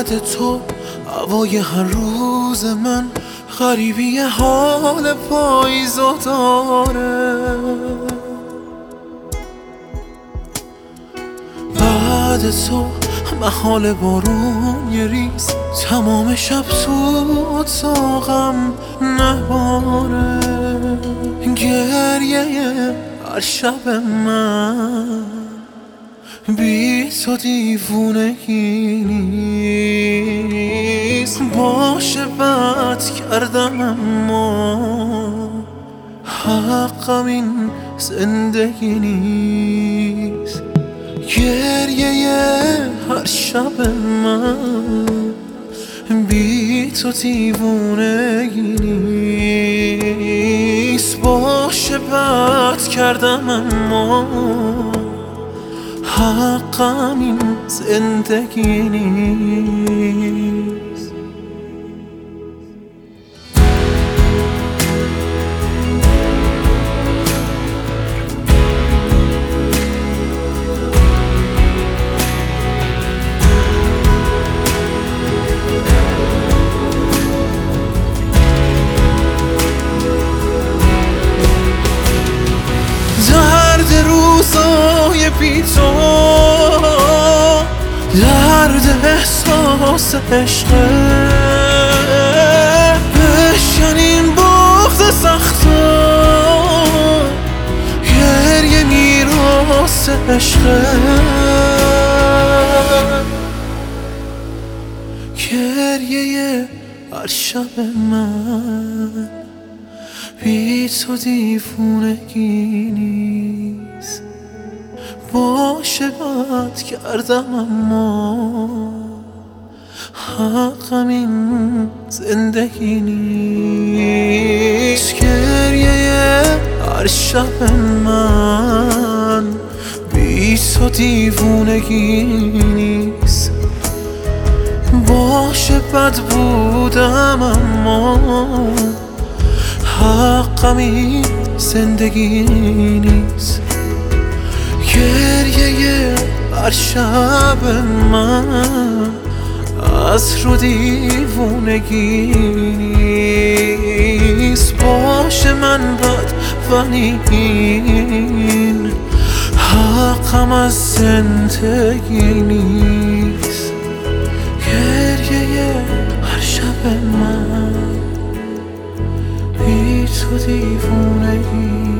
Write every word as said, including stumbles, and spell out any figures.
بعد تو هوای هر روز من غریبی حال پاییزو داره. بعد تو محال بارون یه ریز تمام شب تو اتاقم نباره. گریه هر شب من بی تو دیوونگی نیست. باشه بد کردم اما حقم این زندگی نیست. گریه هر شب من بی تو دیوونگی نیست. باشه بد کردم اما حقم این زندگی نیست. درد روزای بی تو، درد احساس عشقه، بشکنین بغض سختا، گریه میراث عشقه. گریه هر شب من بی تو دیوونگی نیست. باشه بد کردم اما حقم این زندگی نیست. گریه هر شب من بی تو دیوونگی نیست. باشه بد بودم اما حقم این زندگی نیست. گریه هر شب من از رو دیوونگی نیست. باشه من بد ولی این حقم از زندگی نیست. گریه هر شب من بی تو دیوونگی